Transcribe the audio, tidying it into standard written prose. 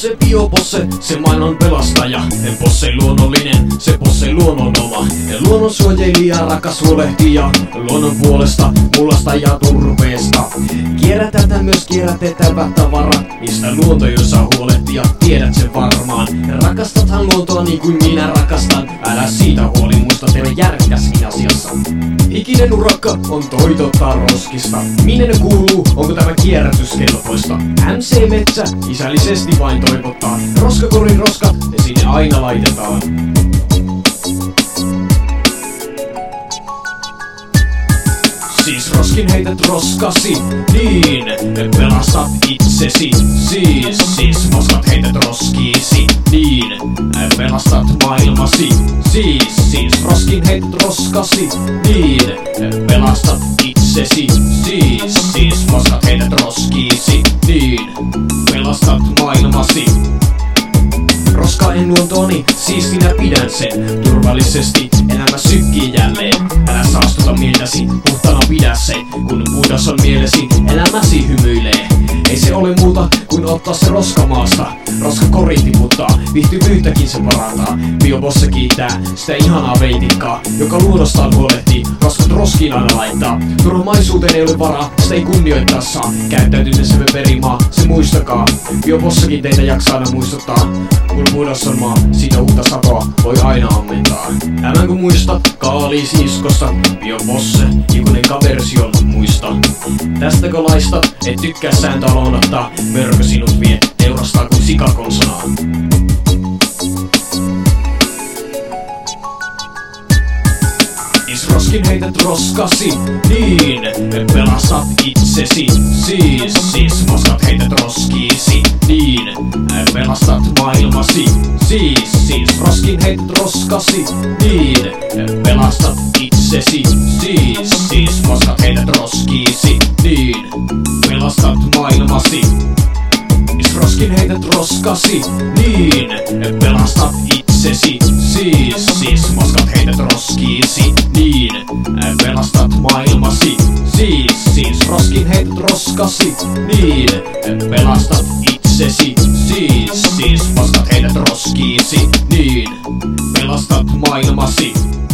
Bosse, biobosse, se maailman pelastaja. Bosse luonnollinen, se bosse luonnonoma. Luonnonsuojelija, rakas huolehtija. Luonnon puolesta, mullasta ja turpeesta. Kierrätetään myös kierrätettävät tavarat, mistä luonto jo saa huolehtia, tiedät sen varmaan. Rakastathan luontoa niin kuin minä rakastan. Älä siitä huoli, muista tehdä järkäskin asiassa. Ikinen urakka on toitottaa roskista. Minne ne kuuluu, onko tämä kierrätyskelpoista? MC Metsä isällisesti vain toivottaa. Roskakorin roskat, ne sinne aina laitetaan. Siis roskin heität roskasi, niin pelastat itsesi. Siis moskat heität roskiisi, niin pelastat maailmasi. Siis roskin heität roskasi, niin pelastat itsesi. Siis moskat heität roskiisi, niin pelastat maailmasi. Roskainen luontooni, siis minä pidän sen. Turvallisesti elämä sykkii jälleen. Älä saastuta mieltäsi, puhtaana pidä se. Kun puhdas on mielesi, elämäsi hymyilee. Ei se ole muuta kuin ottaa se roska maasta. Roska kori tiputtaa, viihtyvyyttäkin se parantaa. Biobosse kiittää sitä ihanaa veitikkaa, joka luonnostaan huolehtii. Roskat roskiin aina laittaa. Turhamaisuuteen ei ole varaa, sitä ei kunnioittaa saa. Käyttäytymisemme perimaa, se muistakaa. Biobossekin teitä jaksaa aina muistuttaa. Kun puhdas on maa, siitä uutta satoa voi aina ammentaa. Tämän kun muistat, kaaliisi iskossa. Biobosse, ikuinen kaversion muista. Tästäkö laista, et tykkää sääntöä lounattaa. Mörkö sinut vie, teurastaa kuin sikakonsonaa. Roskin heität roskasi, niin pelastat itsesi. Siis moskat heität roskiisi, niin pelastat maailmasi. Siis roskin heität roskasi, niin pelastat itsesi. Siis moskat heität roskiisi, niin pelastat maailmasi. Roskin heität roskasi, niin pelastat itsesi. Siis moskat heität roskiisi, niin pelastat maailmasi. Siis roskin heität roskasi, niin pelastat itsesi. Siis moskat heität roskiisi, niin pelastat maailmasi.